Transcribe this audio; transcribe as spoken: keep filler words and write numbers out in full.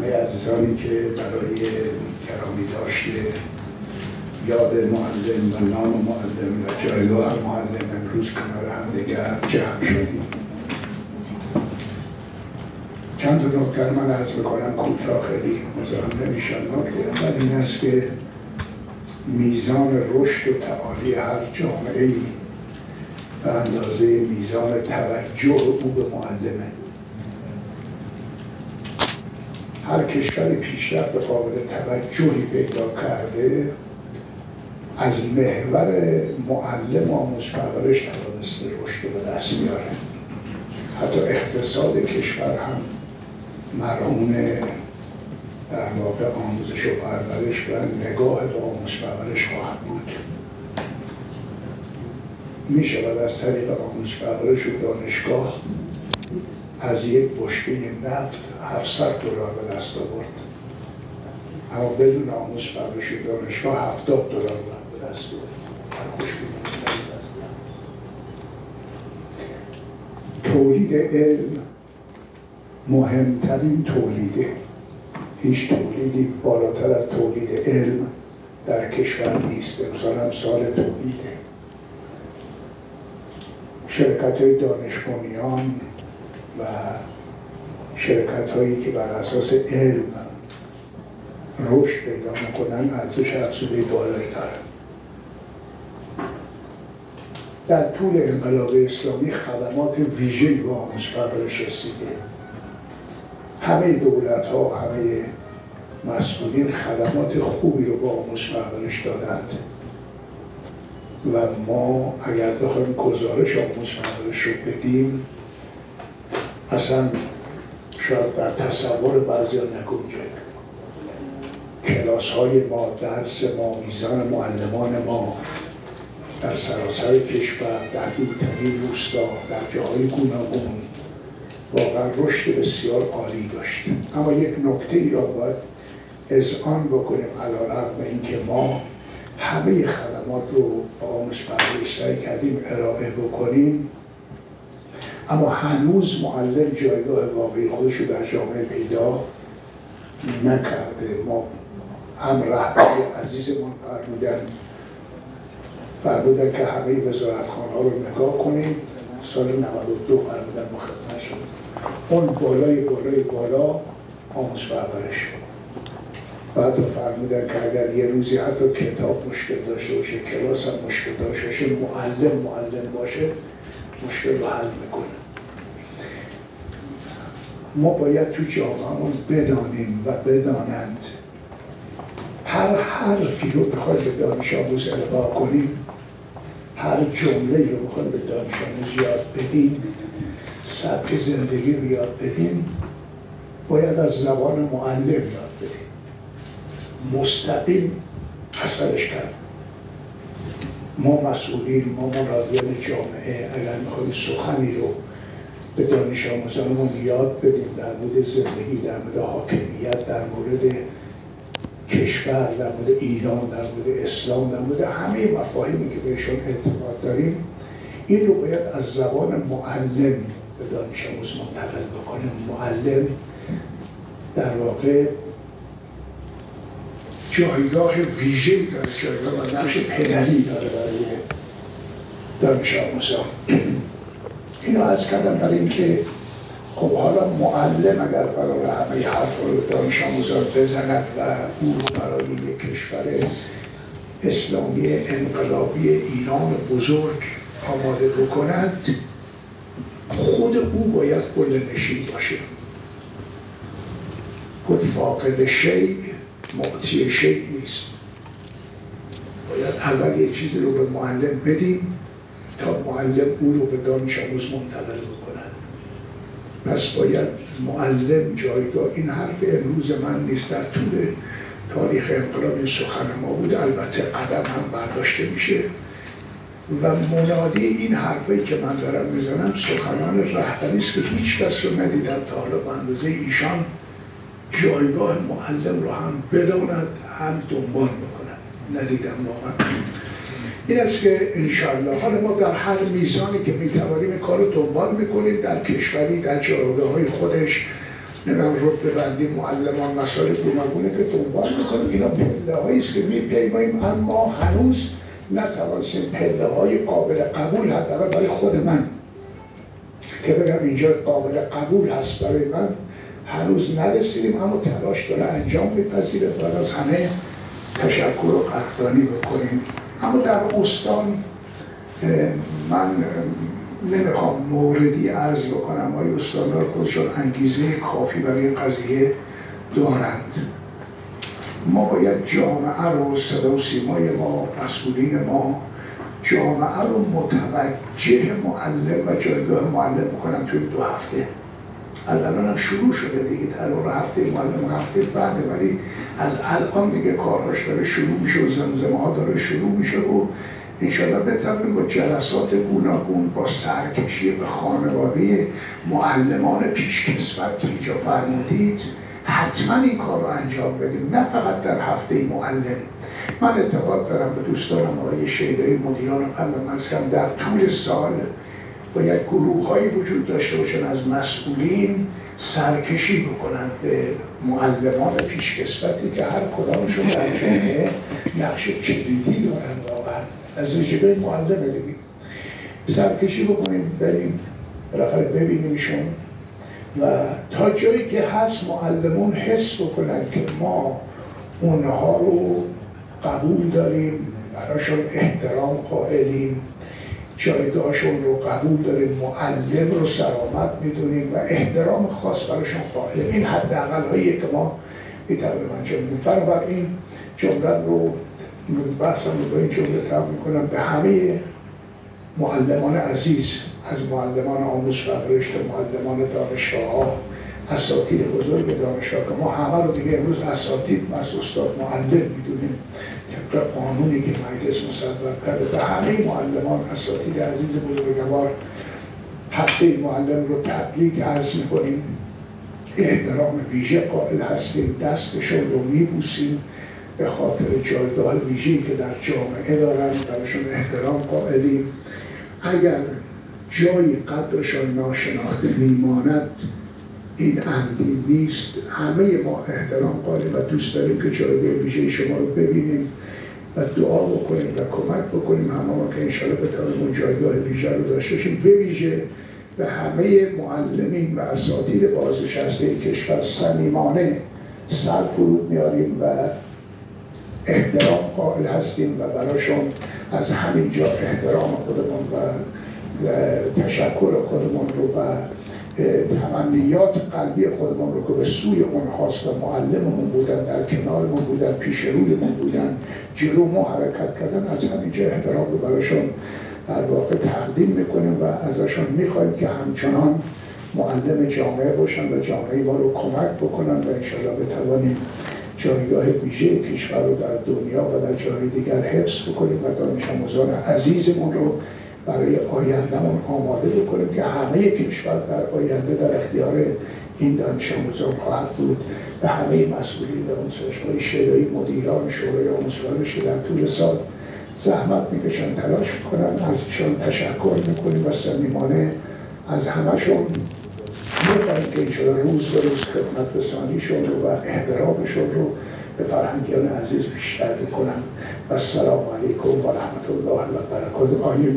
همه عزیزانی که برای گرامی داشته یاد معلم و نام معلم و جایگاه معلم امروز کنار هم دیگر جمع شدیم. چند تا نکته من عرض میکنم کوتاه، خیلی مزاحم نمیشم. نکته اول این است که میزان رشد و تعالی هر جامعه‌ای به اندازه میزان توجه او به معلمه. هر کشوری پیشرفت قابل توجهی پیدا کرده از محور معلم و آموزش پرورش توانسته رشد به دست بیاره. حتی اقتصاد کشور هم مرهون در واقع آموزش و پرورش و نگاه به آموزش پرورش خواهد بود. می شود از طریق آموزش پرورش و دانشگاه از یک بشکه نفت هفتصد دلار به دست آورد، اما بدون آموزش پرورش و دانشگاه هفتاد دلار به دست آورد. تولید علم مهمترین تولیده. هیچ تولیدی بالاتر از تولید علم در کشور نیست. امسال هم سال تولیده. شرکت‌های دانش بنیان و شرکت‌هایی که بر اساس علم رشد پیدا می‌کنن ارزش افزوده بالایی دارن. در طول انقلاب اسلامی خدمات ویژه‌ای به آموزش پرورش رسیده. همه دولت‌ها، همه مسئولین خدمات خوبی رو به آموزش پرورش دادند و ما اگر بخوایم گزارش آموزش پرورش رو بدیم اصلا شاید در تصور بعضی ها نگنجه. کلاس های ما، درس ما، میزان معلمان ما در سراسر کشور، در دورترین روستا، در جاهای گوناگون واقعا رشد بسیار عالی داشت. اما یک نکته ای را باید اذعان بکنیم، علیرغم اینکه ما همه خدمات رو با آموزش پرورش سعی کردیم ارائه بکنیم، اما هنوز معلم جایگاه واقعی خودش رو در جامعه پیدا نکرده. ما هم رهبری عزیزمون فرمودن فرمودن که همه وزارتخانه ها رو نگاه کنیم. سال نود و دو فرمودن ما خدمت شد. اون بالای بالای بالا آموزش پرورش. بعد فرمودن که اگر یه روزی حتی کتاب مشکل داشته باشه، کلاس هم مشکل داشته باشه، معلم معلم باشه، مشکل رو حل میکنه. ما باید تو جامعهمون بدانیم و بدانند هر حرفی رو بخواید به دانش آموز القا کنیم، هر جمله رو بخواید به دانش آموز یاد بدیم، سبک زندگی رو یاد بدیم، باید از زبان معلم یاد بدیم. مستقیم اثرش کرد. ما مسئولین، ما مرادیان جامعه اگر میخوایم سخنی رو به دانش آموزانمون یاد بدیم در مورد زندگی، در مورد حاکمیت، در مورد کشور، در مورد ایران، در مورد اسلام، در مورد همه مفاهیمی که بهشون اعتقاد داریم، این رو باید از زبان معلم به دانش آموز منتقل بکنیم. معلم در واقع جایگاه ویژه‌ای داره، جایگاه و نقش پدری داره برای دانش آموزان. اینو عرض کردم برای اینکه خب حالا معلم اگر برای همه حرف رو دانش آموزان بزند و او رو برای یک کشور اسلامی انقلابی ایران بزرگ آماده بکند، خود او باید قله‌نشین باشه. خود فاقد شیء معطی شیء نیست. باید اول یک چیزی رو به معلم بدیم تا معلم او رو به دانش آموز منتقل بکنن. پس باید معلم جایگاه، این حرف امروز من نیست، در طول تاریخ انقلاب این سخن ما بود. البته قدم هم برداشته میشه و منادی این حرفی که من دارم میزنم سخنان رهبری است که هیچ کس رو ندیدم تا حالا به اندازه ایشان جایگاه معلم رو هم بداند هم دنبال بکنن. ندیدم واقعا. این است که انشاءالله حالا ما در هر میزانی که میتوانیم این کار رو دنبال میکنیم، در کشوری، در جایگاه‌های خودش، نمیدونم رتبه بندی معلمان مسائل گوناگونه که دنبال میکنیم، اینا پله هایی است که میپیماییم، اما هنوز نتوانستیم پله های قابل قبول حداقل برای خود من که بگم اینجا قابل قبول هست برای من هنوز نرسیدیم، اما تلاش داره انجام میپذیره. باید از همه تشکر و قدردانی بکنیم. اما در استان من نمیخوام موردی عرض بکنم، آقای استاندار خودشون انگیزه کافی برای این قضیه دارند. ما باید جامعه رو، صدا و سیمای ما، مسئولین ما، جامعه رو متوجه معلم و جایگاه معلم بکنن توی دو هفته. از الان هم شروع شده دیگه، ترور هفته معلم و هفته بعده، ولی از الان دیگه کارهاش داره شروع میشه و زمزمه ها داره شروع میشه و انشاءالله بتوانیم با جلسات گوناگون، با سرکشی به خانواده معلمان پیشکسوت که اینجا فرمودید، حتما این کار رو انجام بدیم، نه فقط در هفته معلم. من اعتقاد دارم به دوستانم آقای شیدایی مدیران قبل من در طول سال باید گروه هایی وجود داشته باشن از مسئولین سرکشی بکنند به معلمان پیشکسوتی که هر کدامشون در جامعه نقش کلیدی دارن واقعا از رژیمه معلم ببینیم، سرکشی بکنیم، بریم بالاخره ببینیمشون و تا جایی که هست معلمون حس بکنن که ما اونها رو قبول داریم، براشون احترام قائلیم، جایگاهشون رو قبول داریم، معلم رو سرآمد میدونیم و احترام خاص براشون قائلیم. این حداقل هاییه که ما میتونیم انجام بدیم. بنابراین جمله رو بحثم رو با این جمله تمام میکنم به همه معلمان عزیز، از معلمان آموز فرهشت، معلمان دانشگاه ها، اساتید بزرگ دانشگاه که ما همه رو دیگه امروز اساتید از استاد معلم میدونیم طبق قانونی که مجلس مصوب کرده. به همه معلمان اساتید عزیز بزرگوار هفته معلم رو تبریک عرض میکنیم، احترام ویژه قائل هستیم، دستشون رو میبوسیم به خاطر جایگاه ویژه‌ای که در جامعه دارن، براشون احترام قائلیم. اگر جایی قدرشان ناشناخته میماند این عمدی نیست، همه ما احترام قائلیم و دوست داریم که جایگاه ویژه شما رو ببینیم و دعا بکنیم و کمک بکنیم همه ما که انشاءالله بتوانیم اون جایگاه ویژه رو داشته باشیم. به ویژه به همه معلمین و اساتید بازنشسته کشور صمیمانه سر فرود میاریم و احترام قائل هستیم و براشون از همینجا احترام خودمون و تشکر خودمون رو و تمنیات قلبی خودمون رو که به سوی اونهاست و معلممون بودن، در کنارمون بودن، پیش رویمون بودن، جلو ما حرکت کردن، از همینجا احترام رو براشون در واقع تقدیم میکنیم و ازشون میخوایم که همچنان معلم جامعه باشن و جامعه ما رو کمک بکنن و انشاءالله بتوانیم جایگاه ویژه کشور رو در دنیا و در جای دیگر حفظ بکنیم و دانش آموزان عزیزمون رو برای آیندهمون آماده بکنیم که همه کشور در آینده در اختیار این دانش آموزان خواهد بود. به همه مسئولین دانشگاه شیدایی، مدیران شورای آموزش پرورش در طول سال زحمت میکشن، تلاش میکنن، از ایشان تشکر میکنیم و صمیمانه از همشون میخواهیم که انشاءالله روز به روز خدمت رسانیشون رو و احترامشون رو به فرهنگیان عزیز بیشتر بکنم. و السلام علیکم و رحمت الله و برکاته.